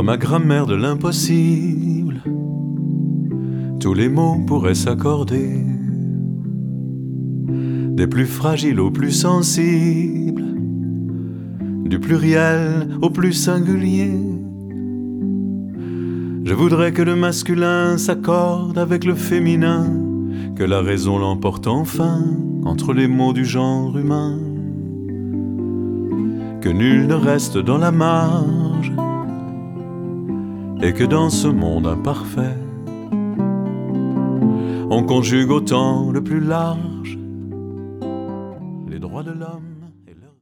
Dans ma grammaire de l'impossible, tous les mots pourraient s'accorder, des plus fragiles aux plus sensibles, du pluriel au plus singulier. Je voudrais que le masculin s'accorde avec le féminin, que la raison l'emporte enfin entre les mots du genre humain, que nul ne reste dans la marge, et que dans ce monde imparfait, on conjugue au temps le plus large les droits de l'homme